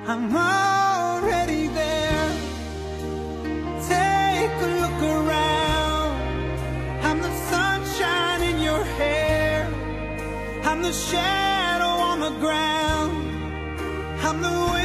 I'm already there. Take a look around. I'm the sunshine in your hair. I'm the shadow on the ground. I'm the